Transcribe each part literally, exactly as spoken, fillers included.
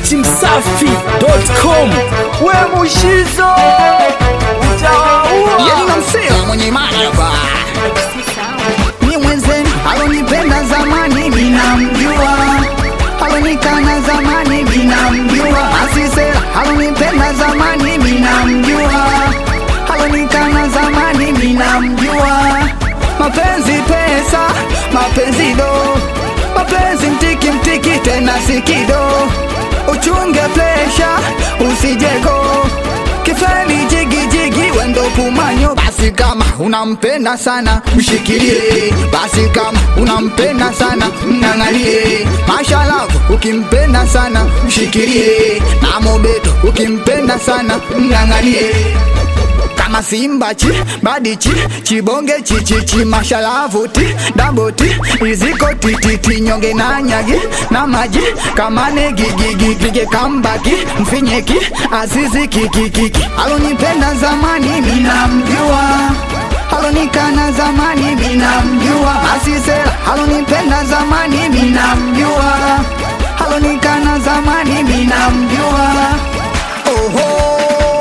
dati msafi dot com. We Mushizo utawaua. Yeni namsela mwenye imani hapa. Ni mwenzenu alonipenda zamani ninamjua, alonikana zamani ninamjua. Asisela alonipenda zamani ninamjua, alonikana zamani ninamjua. Mapenzi pesa, mapenzi do, mapenzi mtiki mtiki tena sikido. Uchunge plesha usijego, kifeli jigi jigi wendo pumanyo. Basi kama unampenda sana mshikilie, basi kama unampenda sana mnangalie. Mashalavu ukimpenda sana mshikilie, na mobeto ukimpenda sana mnangalie. Kama simba chi, badi chi, chibonge chi chi chi. Mashalavu ti, daboti, iziko ti ti ti. Nyonge na nyagi, na maji, kamane gigi gigi. Kambaki, mfinyeki, azizi kiki kiki. Alonipenda zamani minamjua, alonikana zamani minamjua. Asisela alonipenda zamani minamjua, alonikana zamani minamjua. Oho,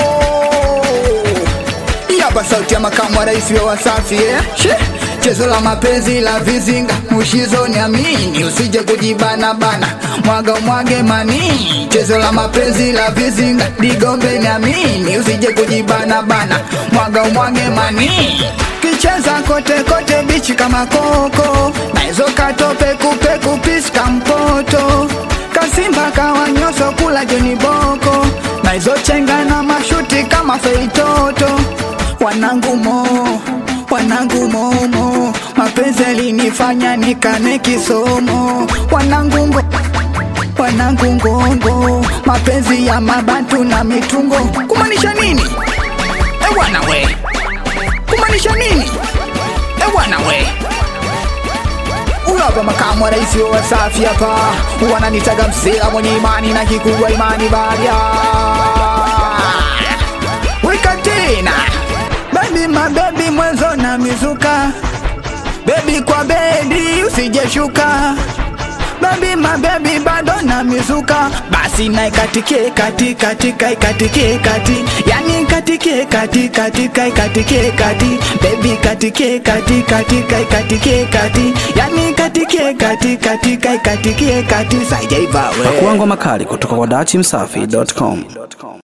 hapa sauti ya makamu wa rais wa Wasafi eh? Chezo la mapenzi la vizinga, Mushizo ni amini, usije kujibana bana, mwaga mwage mani. Chezo la mapenzi la vizinga, Digombe ni amini, usije kujibana bana, mwaga mwage mani. Kicheza kote kote bichi kama koko, na hizo katope kupe kupiska mpoto. Kasimba kawa nyoso kula joni boko, na hizo chenga na mashuti kama feitoto. Wanangu mo, wanangu momo, mapenzi yalinifanya nikane kisomo. Wanangu ngo, wanangu ngongo, mapenzi ya mabantu na mitungo. Kumanisha nini? E wana we, kumanisha nini? E wana we. Uyo hapa makamu wa rais wa Wasafi hapa, wananitaga msela mwenye imani na kikubwa imani baria. Weka tena baby my baby mwenzo na mizuka, baby kwa bedi usijeshuka. Baby my baby bado na mizuka, basi na ikatike kati kati kai katike kati, yani katike kati kati kai katike kati. Baby katike kati kati kai katike kati, yani katike kati kati kai katike kati. Saijaiva we. Pakuangwa makali kutoka kwa dati msafi dot com.